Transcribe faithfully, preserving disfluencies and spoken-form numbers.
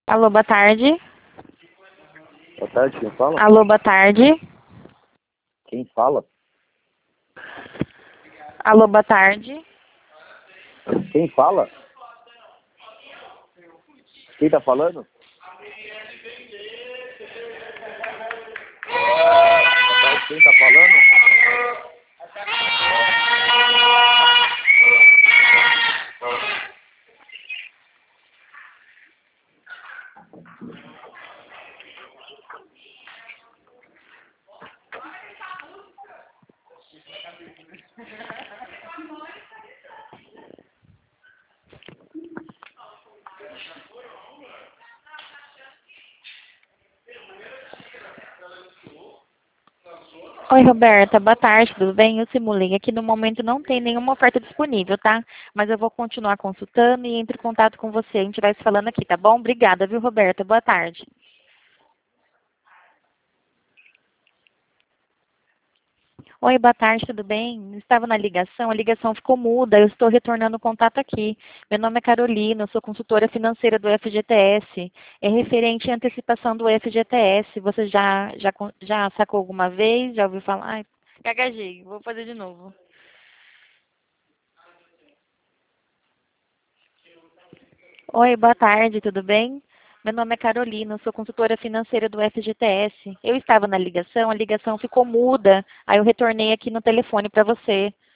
Alô, boa tarde. Boa tarde, quem fala? Alô, boa tarde. Quem fala? Alô, boa tarde. Quem fala? Quem tá falando? Boa tarde, quem tá falando? Oi, Roberta, boa tarde, tudo bem? Eu simulei. Aqui no momento não tem nenhuma oferta disponível, tá? Mas eu vou continuar consultando e entre em contato com você. A gente vai se falando aqui, tá bom? Obrigada, viu, Roberta? Boa tarde. Oi, boa tarde, tudo bem? Estava na ligação, a ligação ficou muda, eu estou retornando o contato aqui. Meu nome é Carolina, eu sou consultora financeira do F G T S. É referente à antecipação do F G T S. Você já, já, con- já sacou alguma vez? Já ouviu falar? Ai, gaguejei, vou fazer de novo. Oi, boa tarde, tudo bem? Meu nome é Carolina, eu sou consultora financeira do F G T S. Eu estava na ligação, a ligação ficou muda, aí eu retornei aqui no telefone para você.